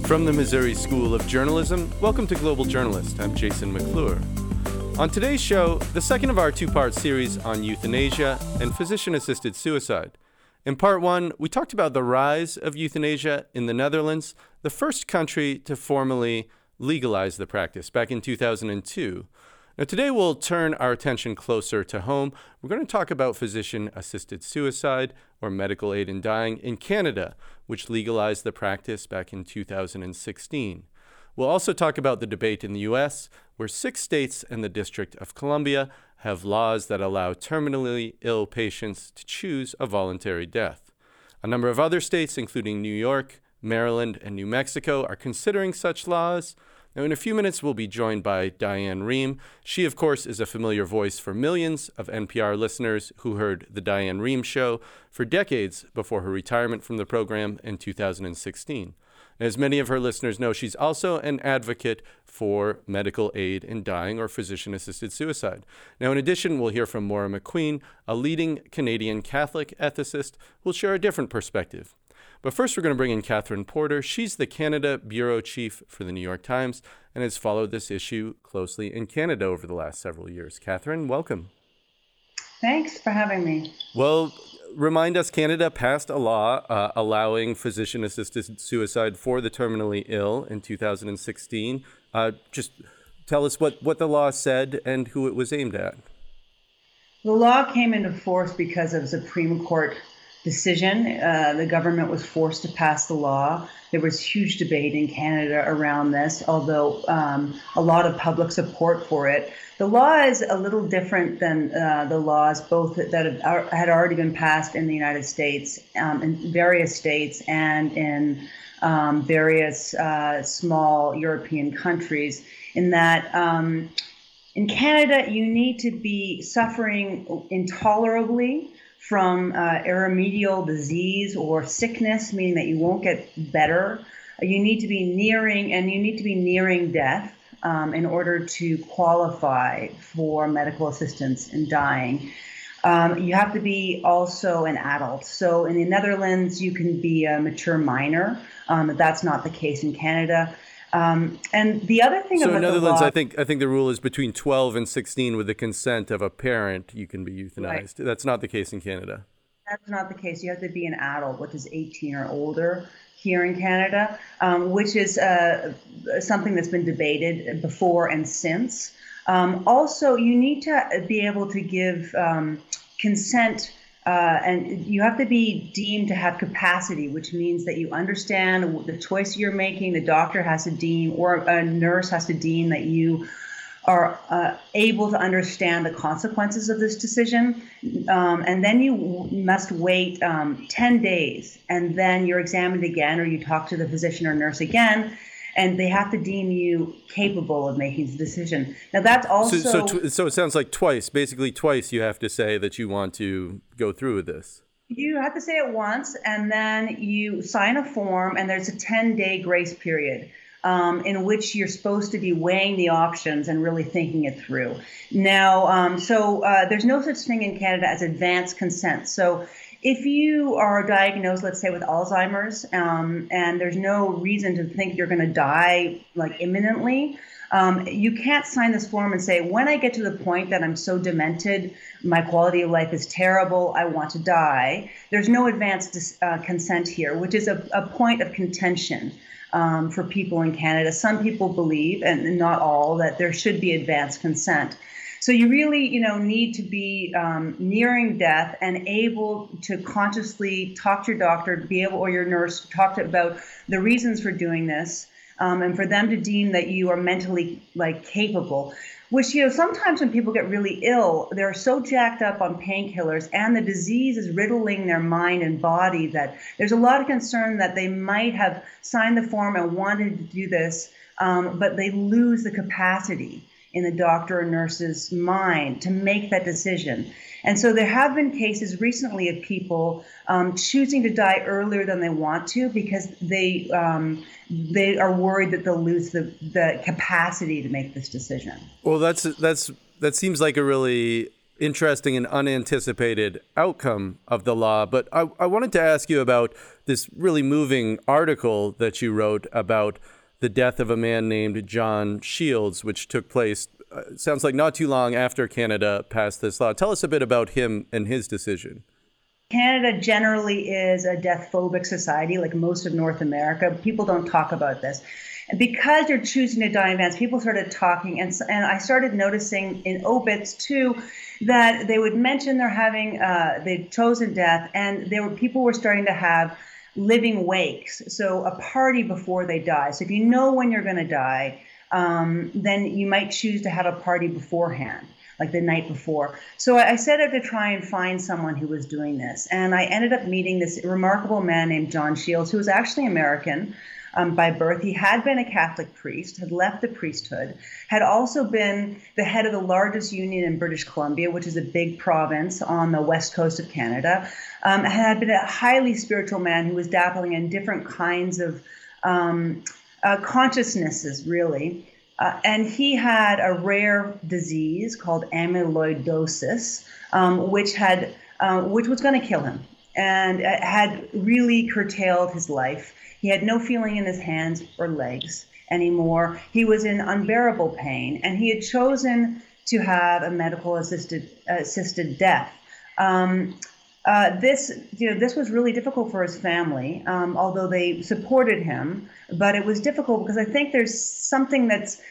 From the Missouri School of Journalism, welcome to Global Journalist. I'm Jason McClure. On today's show, the second of our two-part series on euthanasia and physician-assisted suicide. In part one, we talked about the rise of euthanasia in the Netherlands, the first country to formally legalize the practice back in 2002. Now, today we'll turn our attention closer to home. We're going to talk about physician-assisted suicide, or medical aid in dying, in Canada, which legalized the practice back in 2016. We'll also talk about the debate in the U.S., where 6 states and the District of Columbia have laws that allow terminally ill patients to choose a voluntary death. A number of other states, including New York, Maryland, and New Mexico, are considering such laws. Now, in a few minutes, we'll be joined by Diane Rehm. She, of course, is a familiar voice for millions of NPR listeners who heard The Diane Rehm Show for decades before her retirement from the program in 2016. As many of her listeners know, she's also an advocate for medical aid in dying or physician-assisted suicide. Now, in addition, we'll hear from Maura McQueen, a leading Canadian Catholic ethicist, who will share a different perspective. But first, we're going to bring in Catherine Porter. She's the Canada bureau chief for the New York Times and has followed this issue closely in Canada over the last several years. Catherine, welcome. Thanks for having me. Well, remind us, Canada passed a law allowing physician-assisted suicide for the terminally ill in 2016. Just tell us what the law said and who it was aimed at. The law came into force because of a Supreme Court decision. The government was forced to pass the law. There was huge debate in Canada around this, although a lot of public support for it. The law is a little different than the laws both that had already been passed in the United States, in various states, and in various small European countries, in that in Canada, you need to be suffering intolerably from irremediable disease or sickness, meaning that you won't get better. You need to be nearing death in order to qualify for medical assistance in dying. You have to be also an adult. So in the Netherlands, you can be a mature minor. That's not the case in Canada. And the other thing about in Netherlands, the law, I think the rule is between 12 and 16 with the consent of a parent, you can be euthanized. Right. That's not the case in Canada. That's not the case. You have to be an adult, which is 18 or older here in Canada, which is something that's been debated before and since. Also, you need to be able to give consent. And you have to be deemed to have capacity, which means that you understand the choice you're making. The doctor has to deem, or a nurse has to deem, that you are able to understand the consequences of this decision. And then you must wait 10 days, and then you're examined again, or you talk to the physician or nurse again, and they have to deem you capable of making the decision. Now, that's also... So it sounds like basically twice you have to say that you want to go through with this. You have to say it once, and then you sign a form, and there's a 10-day grace period in which you're supposed to be weighing the options and really thinking it through. Now, there's no such thing in Canada as advance consent. So if you are diagnosed, let's say, with Alzheimer's, and there's no reason to think you're going to die imminently, you can't sign this form and say, when I get to the point that I'm so demented, my quality of life is terrible, I want to die. There's no advance consent here, which is a point of contention for people in Canada. Some people believe, and not all, that there should be advance consent. So you really, need to be nearing death and able to consciously talk to your doctor, or your nurse, talk about the reasons for doing this, and for them to deem that you are mentally capable. Which, sometimes when people get really ill, they're so jacked up on painkillers, and the disease is riddling their mind and body, that there's a lot of concern that they might have signed the form and wanted to do this, but they lose the capacity in the doctor or nurse's mind to make that decision. And so there have been cases recently of people choosing to die earlier than they want to because they are worried that they'll lose the capacity to make this decision. Well, that seems like a really interesting and unanticipated outcome of the law. But I wanted to ask you about this really moving article that you wrote about the death of a man named John Shields, which took place, sounds like not too long after Canada passed this law. Tell us a bit about him and his decision. Canada generally is a death-phobic society, like most of North America. People don't talk about this. And because you're choosing to die in advance, people started talking, and I started noticing in obits too that they would mention they'd chosen death, and people were starting to have living wakes, so a party before they die. So if you know when you're going to die, then you might choose to have a party beforehand, like the night before. So I set out to try and find someone who was doing this, and I ended up meeting this remarkable man named John Shields, who was actually American by birth. He had been a Catholic priest, had left the priesthood, had also been the head of the largest union in British Columbia, which is a big province on the west coast of Canada, had been a highly spiritual man who was dabbling in different kinds of consciousnesses, really. And he had a rare disease called amyloidosis, which was going to kill him, and had really curtailed his life. He had no feeling in his hands or legs anymore. He was in unbearable pain, and he had chosen to have a medical assisted death. This was really difficult for his family, although they supported him. But it was difficult because I think there's something that's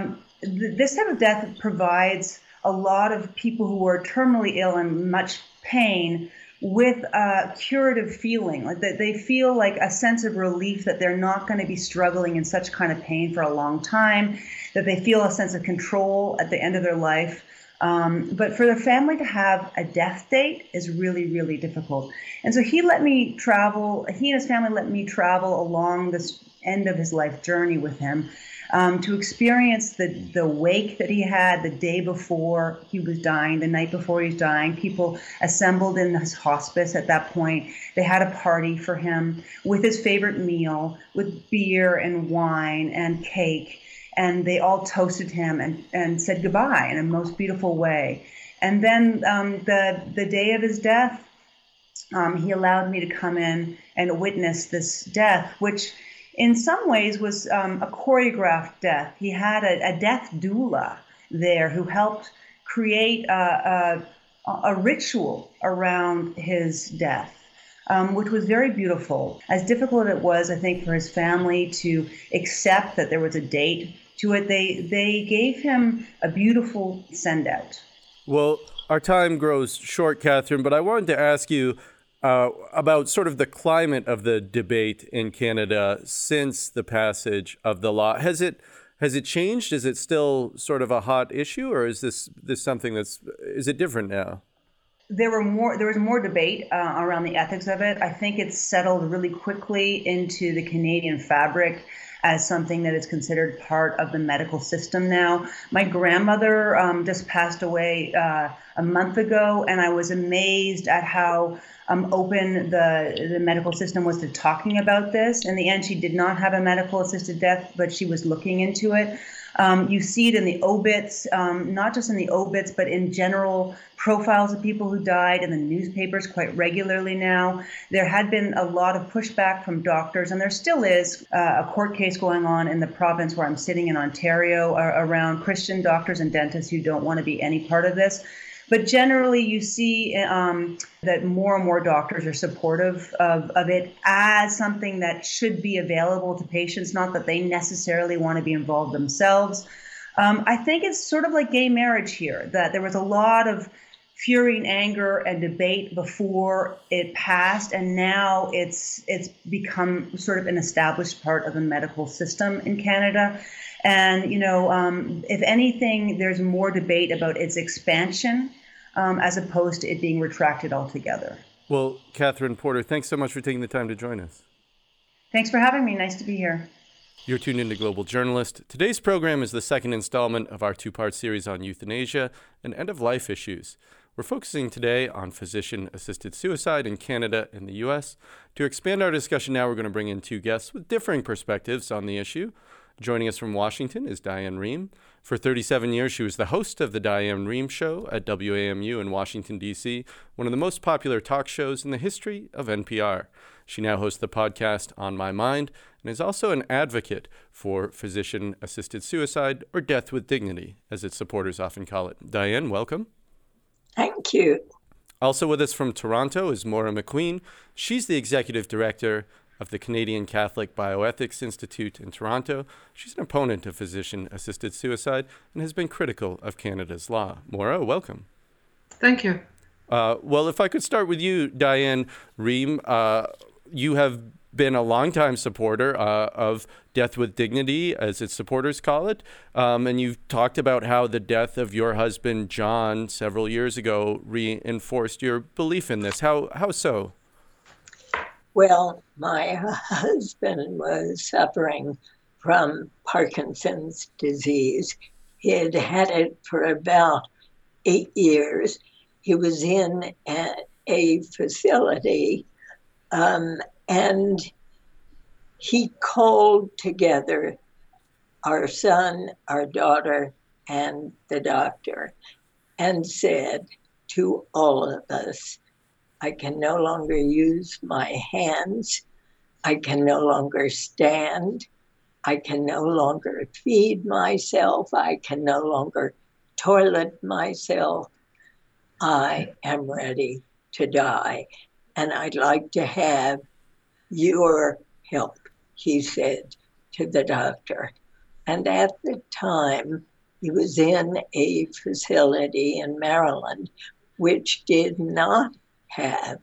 this type of death provides a lot of people who are terminally ill and much pain with a curative feeling, like that they feel like a sense of relief that they're not going to be struggling in such kind of pain for a long time, that they feel a sense of control at the end of their life. But for the family to have a death date is really, really difficult. And so he and his family let me travel along this end of his life journey with him, to experience the wake that he had the day before he was dying, the night before he was dying. People assembled in his hospice at that point. They had a party for him with his favorite meal, with beer and wine and cake. And they all toasted him and said goodbye in a most beautiful way. And then the day of his death, he allowed me to come in and witness this death, which in some ways was a choreographed death. He had a death doula there who helped create a ritual around his death, which was very beautiful. As difficult it was, I think, for his family to accept that there was a date to it, they gave him a beautiful send-out. Well, our time grows short, Catherine, but I wanted to ask you about sort of the climate of the debate in Canada since the passage of the law. Has it changed? Is it still sort of a hot issue, or is this something is it different now? There was more debate around the ethics of it. I think it's settled really quickly into the Canadian fabric as something that is considered part of the medical system now. My grandmother just passed away a month ago, and I was amazed at how open the medical system was to talking about this. In the end, she did not have a medical assisted death, but she was looking into it. You see it in the obits, not just in the obits, but in general profiles of people who died in the newspapers quite regularly now. There had been a lot of pushback from doctors, and there still is a court case going on in the province where I'm sitting in Ontario around Christian doctors and dentists who don't want to be any part of this. But generally, you see that more and more doctors are supportive of it as something that should be available to patients, not that they necessarily want to be involved themselves. I think it's sort of like gay marriage here, that there was a lot of fury and anger and debate before it passed, and now it's become sort of an established part of the medical system in Canada. And, if anything, there's more debate about its expansion as opposed to it being retracted altogether. Well, Catherine Porter, thanks so much for taking the time to join us. Thanks for having me. Nice to be here. You're tuned into Global Journalist. Today's program is the second installment of our two-part series on euthanasia and end-of-life issues. We're focusing today on physician-assisted suicide in Canada and the U.S. To expand our discussion now, we're going to bring in two guests with differing perspectives on the issue. Joining us from Washington is Diane Rehm. For 37 years, she was the host of the Diane Rehm Show at WAMU in Washington, D.C., one of the most popular talk shows in the history of NPR. She now hosts the podcast On My Mind and is also an advocate for physician-assisted suicide, or death with dignity, as its supporters often call it. Diane, welcome. Thank you. Also with us from Toronto is Maura McQueen. She's the executive director of the Canadian Catholic Bioethics Institute in Toronto. She's an opponent of physician-assisted suicide and has been critical of Canada's law. Maura, welcome. Thank you. Well, if I could start with you, Diane Rehm, you have been a longtime supporter of death with dignity, as its supporters call it, and you've talked about how the death of your husband, John, several years ago reinforced your belief in this. How so? Well, my husband was suffering from Parkinson's disease. He had had it for about 8 years. He was in a facility, and he called together our son, our daughter, and the doctor, and said to all of us, I can no longer use my hands. I can no longer stand. I can no longer feed myself. I can no longer toilet myself. I am ready to die, and I'd like to have your help, he said to the doctor. And at the time, he was in a facility in Maryland, which did not have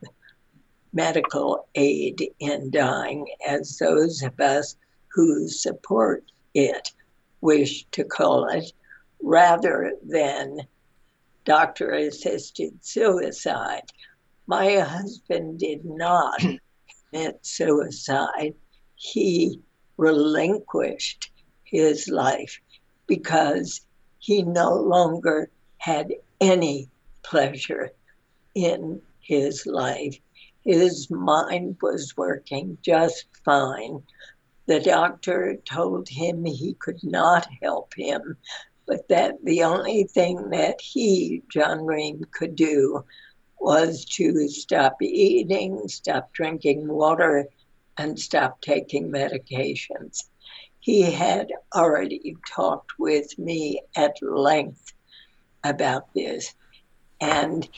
medical aid in dying, as those of us who support it wish to call it, rather than doctor-assisted suicide. My husband did not commit suicide. He relinquished his life because he no longer had any pleasure in his life. His mind was working just fine. The doctor told him he could not help him, but that the only thing that he, John Rehm, could do was to stop eating, stop drinking water, and stop taking medications. He had already talked with me at length about this, and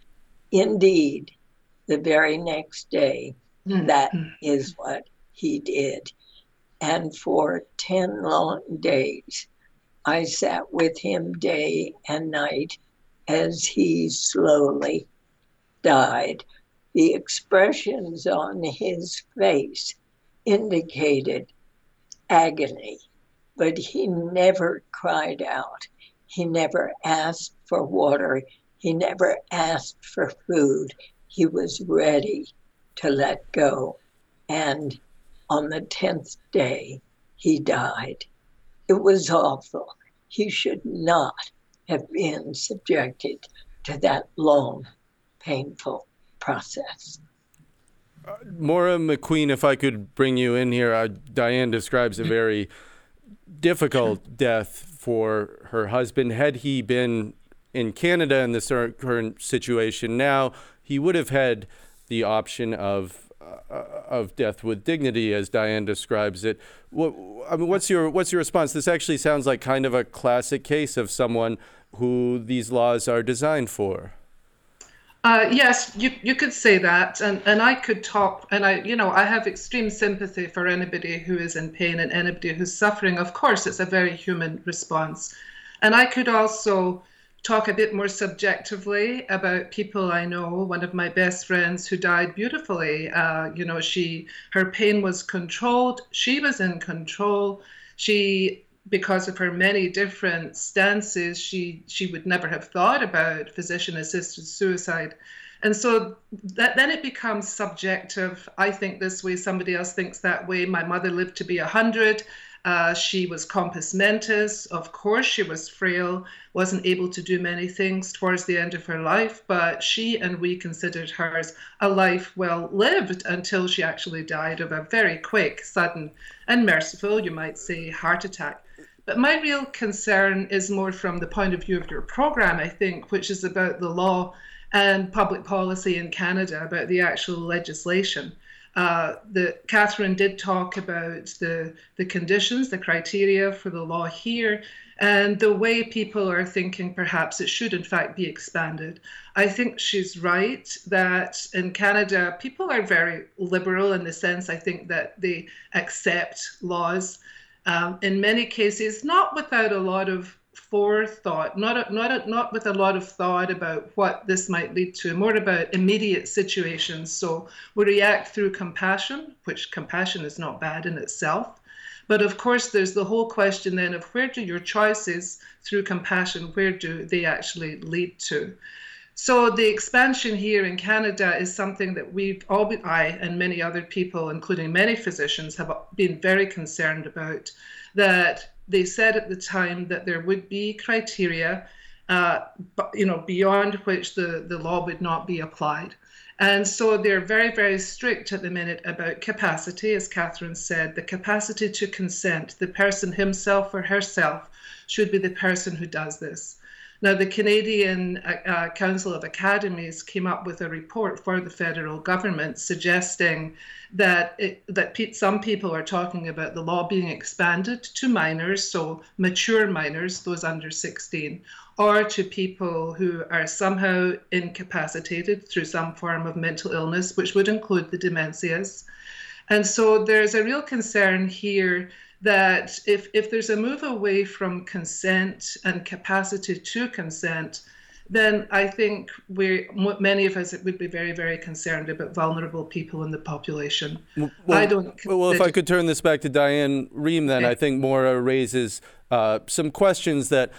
indeed, the very next day, that is what he did. And for 10 long days, I sat with him day and night as he slowly died. The expressions on his face indicated agony, but he never cried out. He never asked for water. He never asked for food. He was ready to let go. And on the 10th day, he died. It was awful. He should not have been subjected to that long, painful process. Maura McQueen, if I could bring you in here, Diane describes a very difficult death for her husband. Had he been in Canada in this current situation now, he would have had the option of death with dignity, as Diane describes it. What's your response? This actually sounds like kind of a classic case of someone who these laws are designed for. Yes, you could say that, and I could talk, and I have extreme sympathy for anybody who is in pain and anybody who's suffering. Of course, it's a very human response, and I could also talk a bit more subjectively about people I know. One of my best friends who died beautifully. Her pain was controlled. She was in control. She, because of her many different stances, she would never have thought about physician-assisted suicide. And so then it becomes subjective. I think this way, somebody else thinks that way. My mother lived to be 100. She was compos mentis. Of course, she was frail, wasn't able to do many things towards the end of her life, but she and we considered hers a life well lived until she actually died of a very quick, sudden, and merciful, you might say, heart attack. But my real concern is more from the point of view of your program, I think, which is about the law and public policy in Canada, about the actual legislation. Catherine did talk about the conditions, the criteria for the law here, and the way people are thinking perhaps it should in fact be expanded. I think she's right that in Canada, people are very liberal in the sense, I think, that they accept laws in many cases, not without a lot of forethought, not with a lot of thought about what this might lead to, more about immediate situations. So we react through compassion, which compassion is not bad in itself. But of course, there's the whole question then of where do your choices through compassion, where do they actually lead to? So the expansion here in Canada is something that I and many other people, including many physicians, have been very concerned about, that they said at the time that there would be criteria, beyond which the law would not be applied. And so they're very, very strict at the minute about capacity, as Catherine said, the capacity to consent. The person himself or herself should be the person who does this. Now, the Canadian Council of Academies came up with a report for the federal government suggesting that some people are talking about the law being expanded to minors, so mature minors, those under 16, or to people who are somehow incapacitated through some form of mental illness, which would include the dementias. And so there's a real concern here that if there's a move away from consent and capacity to consent, then I think many of us would be very, very concerned about vulnerable people in the population. Well, if I could turn this back to Diane Rehm, then I think Maura raises some questions that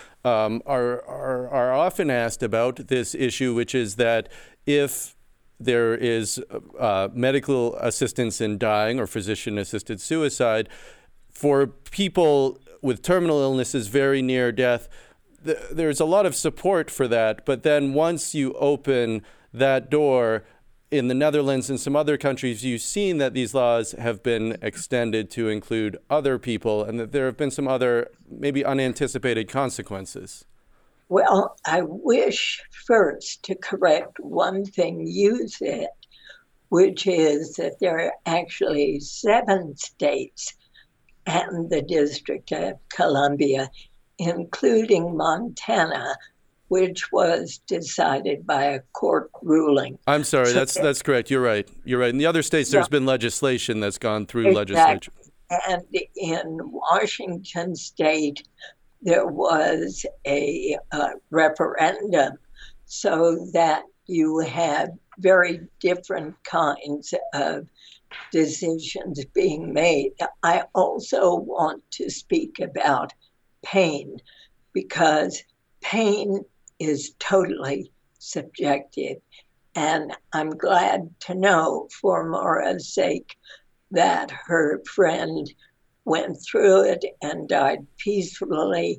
are often asked about this issue, which is that if there is medical assistance in dying or physician-assisted suicide, for people with terminal illnesses very near death, there's a lot of support for that. But then once you open that door, in the Netherlands and some other countries, you've seen that these laws have been extended to include other people and that there have been some other maybe unanticipated consequences. Well, I wish first to correct one thing you said, which is that there are actually 7 states and the District of Columbia, including Montana, which was decided by a court ruling. I'm sorry, that's correct. You're right. In the other states, there's been legislation that's gone through legislature. And in Washington State, there was a referendum so that you have very different kinds of decisions being made. I also want to speak about pain, because pain is totally subjective. And I'm glad to know, for Maura's sake, that her friend went through it and died peacefully.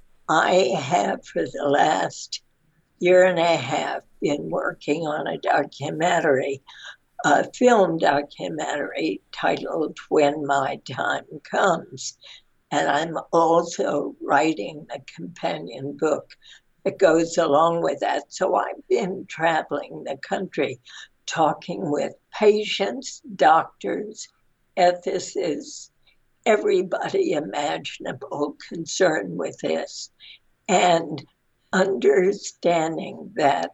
I have, for the last year and a half, been working on a documentary, a film documentary titled When My Time Comes. And I'm also writing a companion book that goes along with that. So I've been traveling the country, talking with patients, doctors, ethicists, everybody imaginable concerned with this, and understanding that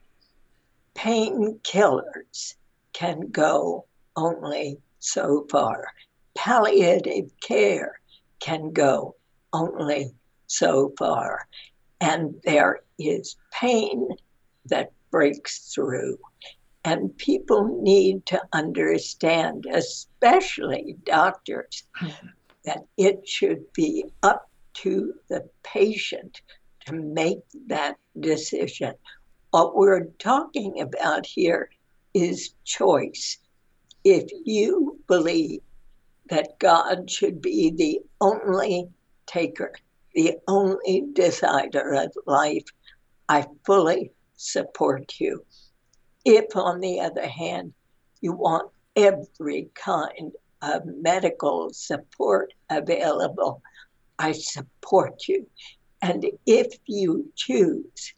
painkillers can go only so far. Palliative care can go only so far. And there is pain that breaks through. And people need to understand, especially doctors, that it should be up to the patient to make that decision. What we're talking about here is choice. If you believe that God should be the only taker, the only decider of life, I fully support you. If, on the other hand, you want every kind of medical support available, I support you. And if you choose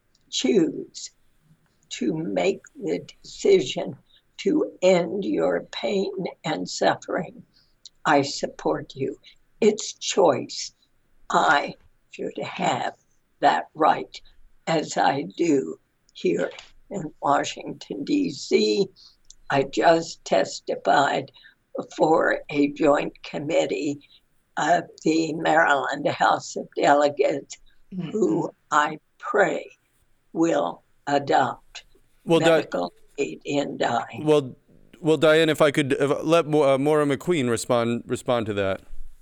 to make the decision to end your pain and suffering, I support you. It's choice. I should have that right, as I do here in Washington, D.C. I just testified before a joint committee of the Maryland House of Delegates, who I pray will adopt medical aid in dying. Well, Diane, if I could let Maura McQueen respond to that.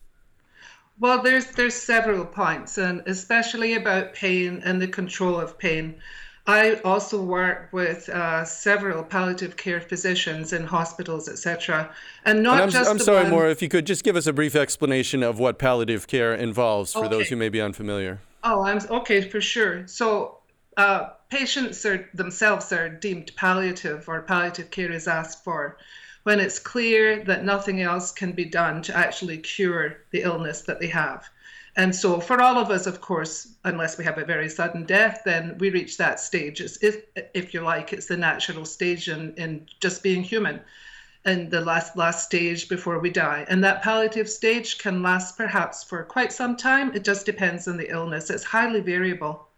Well, there's several points, and especially about pain and the control of pain. I also work with several palliative care physicians in hospitals, etc. I'm sorry, Maura, if you could just give us a brief explanation of what palliative care involves for those who may be unfamiliar. Okay, for sure. So patients themselves are deemed palliative, or palliative care is asked for when it's clear that nothing else can be done to actually cure the illness that they have. And so for all of us, of course, unless we have a very sudden death, then we reach that stage. If you like, it's the natural stage in just being human, and the last stage before we die. And that palliative stage can last perhaps for quite some time. It just depends on the illness. It's highly variable.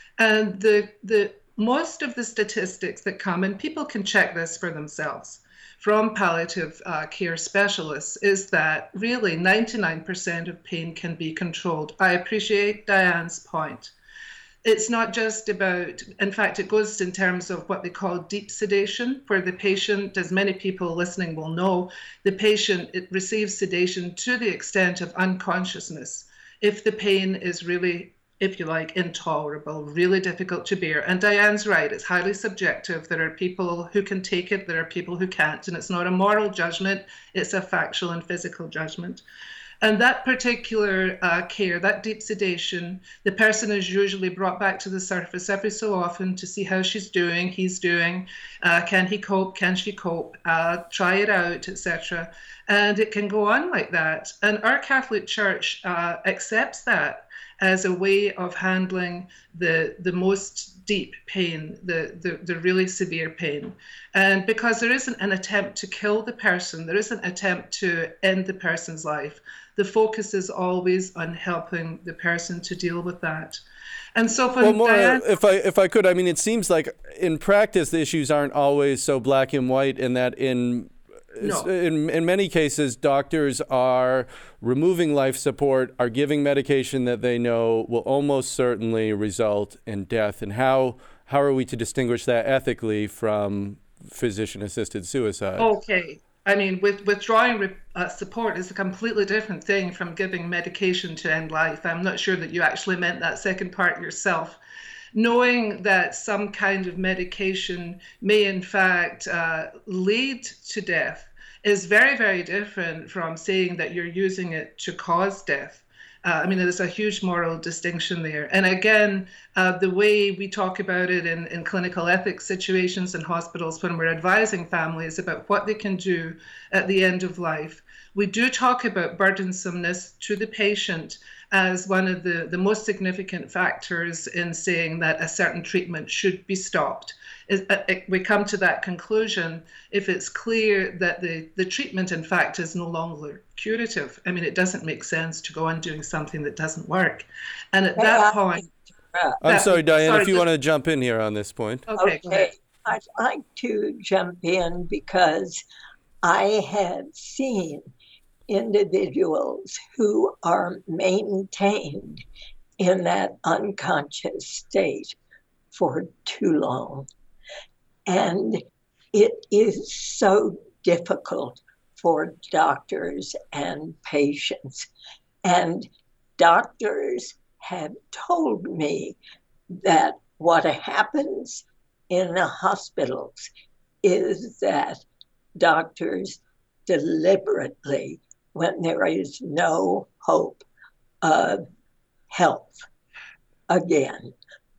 And the most of the statistics that come, and people can check this for themselves, from palliative care specialists, is that really 99% of pain can be controlled. I appreciate Diane's point. It's not just about, in fact, it goes in terms of what they call deep sedation, where the patient, as many people listening will know, the patient receives sedation to the extent of unconsciousness. If the pain is really, if you like, intolerable, really difficult to bear. And Diane's right, it's highly subjective. There are people who can take it, there are people who can't, and it's not a moral judgment, it's a factual and physical judgment. And that particular care, that deep sedation, the person is usually brought back to the surface every so often to see how she's doing, he's doing, can he cope, can she cope, try it out, etc. And it can go on like that. And our Catholic Church accepts that as a way of handling the most deep pain, the really severe pain. And because there isn't an attempt to kill the person, there isn't an attempt to end the person's life, the focus is always on helping the person to deal with that. And so for Maura, if I could, I mean, it seems like in practice the issues aren't always so black and white, and that in many cases, doctors are removing life support, are giving medication that they know will almost certainly result in death. And how are we to distinguish that ethically from physician-assisted suicide? Okay. I mean, withdrawing support is a completely different thing from giving medication to end life. I'm not sure that you actually meant that second part yourself. Knowing that some kind of medication may in fact lead to death is very, very different from saying that you're using it to cause death. I mean, there's a huge moral distinction there. And again, the way we talk about it in clinical ethics situations in hospitals when we're advising families about what they can do at the end of life, we do talk about burdensomeness to the patient as one of the most significant factors in saying that a certain treatment should be stopped. We come to that conclusion if it's clear that the treatment, in fact, is no longer curative. I mean, it doesn't make sense to go on doing something that doesn't work. And at that point... I'm sorry, Diane, if you want to jump in here on this point. Okay. I'd like to jump in because I have seen individuals who are maintained in that unconscious state for too long. And it is so difficult for doctors and patients. And doctors have told me that what happens in the hospitals is that doctors deliberately, when there is no hope of health again,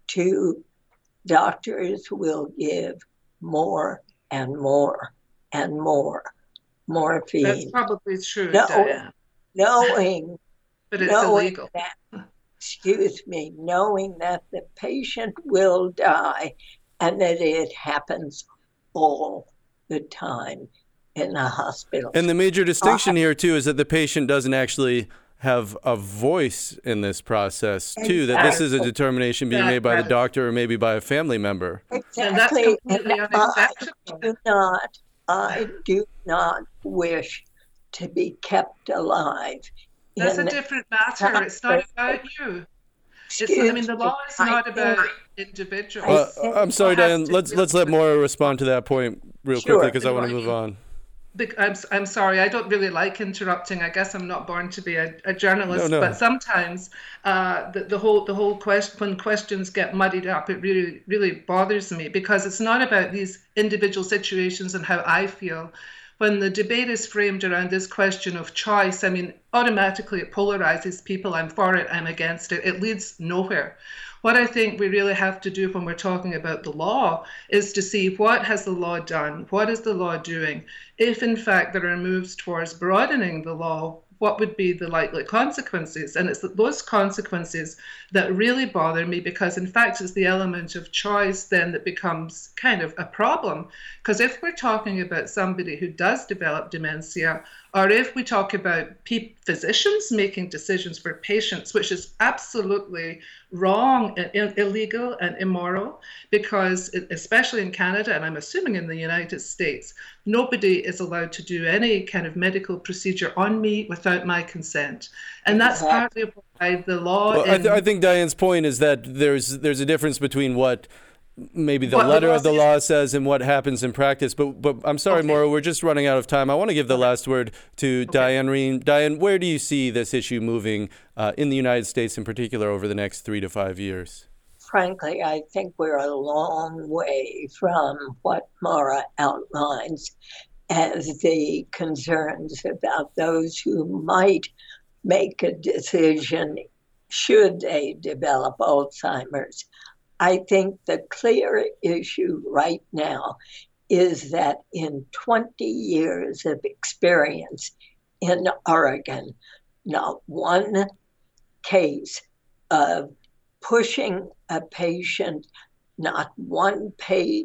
doctors will give more and more and more morphine. That's probably true, Diane. Knowing But it's illegal. Knowing that the patient will die and that it happens all the time in the hospital. And the major distinction here, too, is that the patient doesn't actually have a voice in this process, too, that this is a determination being made by the doctor or maybe by a family member. Exactly. I do not wish to be kept alive. That's a different matter. It's not about you. The law is not about individuals. I'm sorry, Diane. Let's let Maura respond to that point real quickly because I want to move on. I'm sorry, I don't really like interrupting. I guess I'm not born to be a journalist, but sometimes the whole question, when questions get muddied up, it really, really bothers me because it's not about these individual situations and how I feel. When the debate is framed around this question of choice, automatically it polarizes people. I'm for it, I'm against it. It leads nowhere. What I think we really have to do when we're talking about the law is to see what has the law done, what is the law doing. If in fact there are moves towards broadening the law, what would be the likely consequences? And it's those consequences that really bother me because in fact it's the element of choice then that becomes kind of a problem. Because if we're talking about somebody who does develop dementia, or if we talk about physicians making decisions for patients, which is absolutely wrong and illegal and immoral, because especially in Canada, and I'm assuming in the United States, nobody is allowed to do any kind of medical procedure on me without my consent. And that's partly why the law... I think Diane's point is that there's a difference between what maybe the letter of the law says and what happens in practice. But I'm sorry, Maura, we're just running out of time. I want to give the last word to Diane Rehm. Diane, where do you see this issue moving in the United States in particular over the next 3 to 5 years? Frankly, I think we're a long way from what Maura outlines as the concerns about those who might make a decision should they develop Alzheimer's. I think the clear issue right now is that in 20 years of experience in Oregon, not one case of pushing a patient, not one case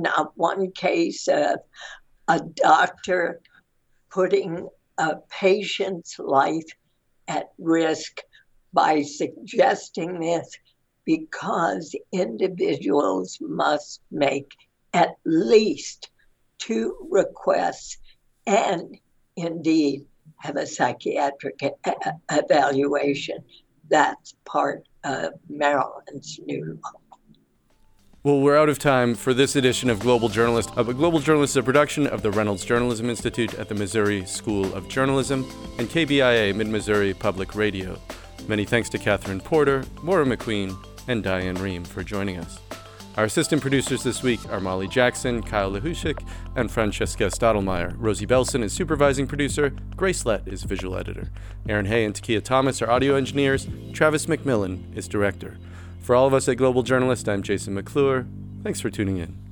of a doctor putting a patient's life at risk by suggesting this, because individuals must make at least 2 requests and indeed have a psychiatric evaluation. That's part of Maryland's new law. Well, we're out of time for this edition of Global Journalist. Global Journalist is a production of the Reynolds Journalism Institute at the Missouri School of Journalism and KBIA Mid-Missouri Public Radio. Many thanks to Catherine Porter, Maura McQueen, and Diane Rehm for joining us. Our assistant producers this week are Molly Jackson, Kyle Lehushik, and Francesca Stottlemyre. Rosie Belson is supervising producer. Grace Lett is visual editor. Aaron Hay and Takia Thomas are audio engineers. Travis McMillan is director. For all of us at Global Journalist, I'm Jason McClure. Thanks for tuning in.